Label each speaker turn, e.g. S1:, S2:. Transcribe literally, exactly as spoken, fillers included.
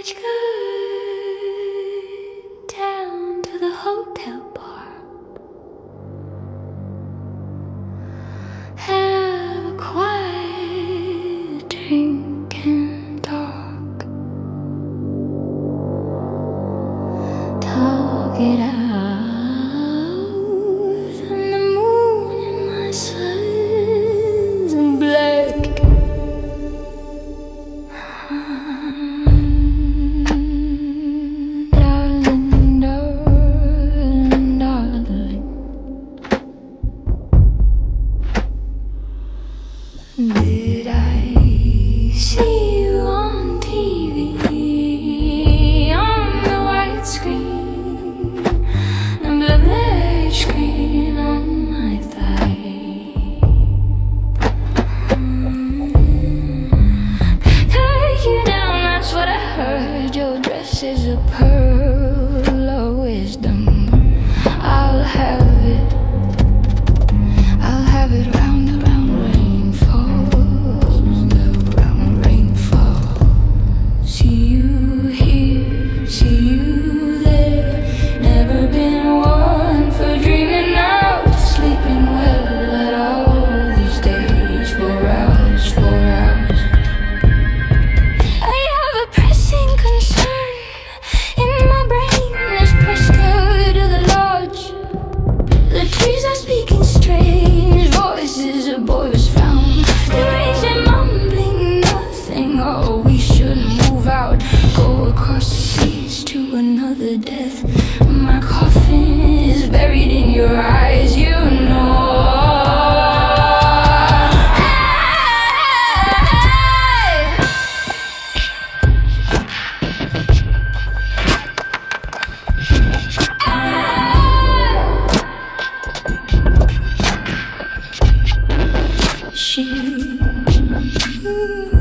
S1: let's go down to the hotel bar. Have a quiet drink and talk. Talk it out. And the moon and my sun's black. Darling, darling, darling. Did I see you on T V, on the white screen, and the black screen on my thigh? Mm. Take you down, that's what I heard. Your dress is a pearl of wisdom. I'll have it, I'll have it round and round. Rain falls, the round rain falls. See you here, see you there. Never been one for dreaming out, sleeping well at all these days. Four hours, four hours. I have a pressing concern in my brain. Let's press go to the lodge. The trees are speaking strange voices. A boy was found deranged and mumbling nothing. Oh, we should move out, go across the seas to another death. My coffin is buried in your eyes, you know. She